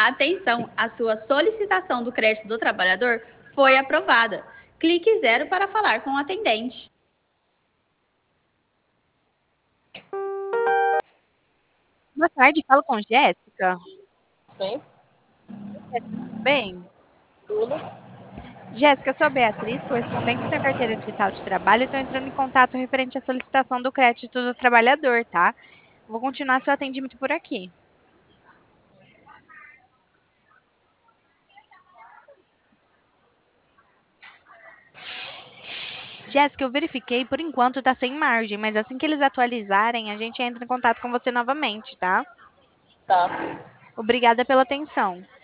Atenção, a sua solicitação do crédito do trabalhador foi aprovada. Clique 0 para falar com o atendente. Boa tarde, falo com Jéssica. Sim, Jéssica, tudo bem? tudo. Jéssica, eu sou a Beatriz, correspondente da carteira digital de trabalho, e estou entrando em contato referente à solicitação do crédito do trabalhador, tá? Vou continuar seu atendimento por aqui. Jéssica, eu verifiquei, por enquanto está sem margem, mas assim que eles atualizarem, a gente entra em contato com você novamente, tá? Tá. Obrigada pela atenção.